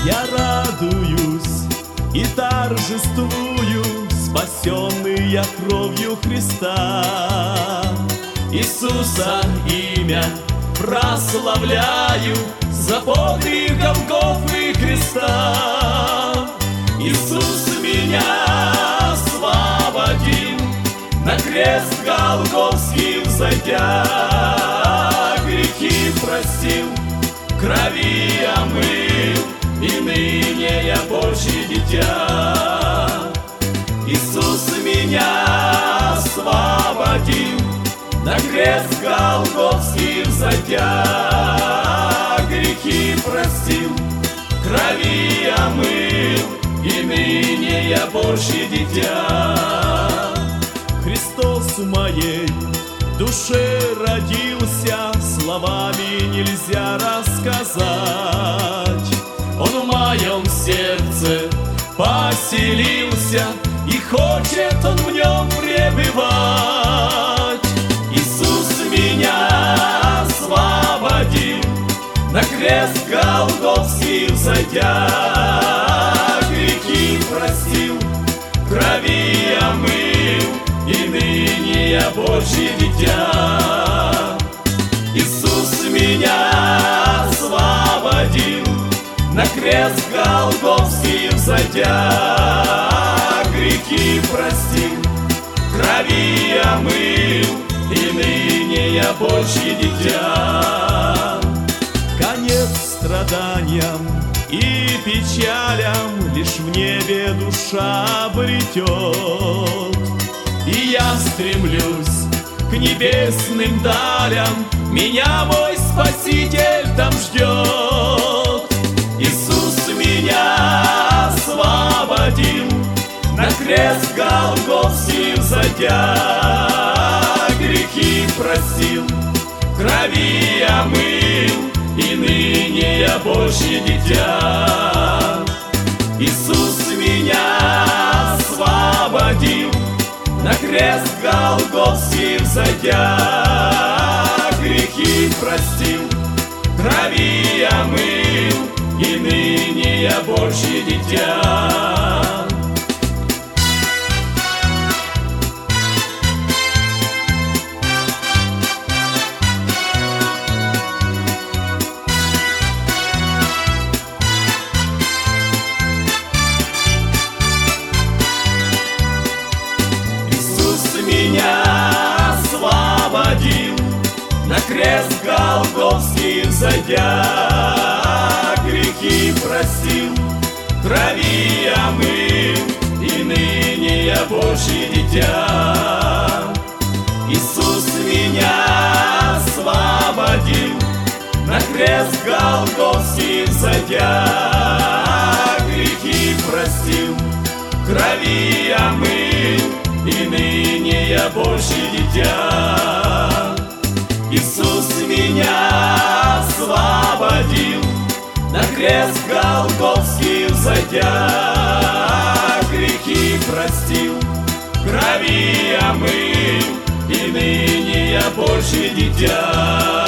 Я радуюсь и торжествую, спасенный я кровью Христа. Иисуса имя прославляю за подвиг Голгофы креста. Иисус меня освободил, на крест Голгофский взойдя, грехи простил, крови омыл, и ныне я Божье дитя. Иисус меня освободил, на крест Голгофский взойдя, грехи простил, крови омыл, и ныне я Божье дитя. Христос в моей душе родился, словами нельзя рассказать. Он в моем сердце поселился, и хочет Он в нем пребывать. Иисус меня освободил, на крест Голгофский взойдя, грехи простил, крови омыл, и ныне я Божье дитя. Иисус меня освободил, на крест Голгофский взойдя, грехи простил, крови омыл, и ныне я Божье дитя. Конец страданиям и печалям лишь в небе душа обретет. И я стремлюсь к небесным далям, меня мой Спаситель там ждет. Иисус меня освободил, на крест Голгофский взойдя, грехи простил, крови омыл, и ныне я Божье дитя. Иисус меня освободил, на крест Голгофский взойдя, грехи простил, крови омыл, и ныне я Божье дитя. Меня освободил, на крест Голгофский взойдя, грехи простил, крови омыл, и ныне я Божье дитя. Иисус меня освободил, на крест Голгофский взойдя, грехи простил, крови омыл, и ныне я Божье дитя. Иисус меня освободил, на крест Голгофский взойдя, грехи простил, крови омыл, и ныне я Божье дитя.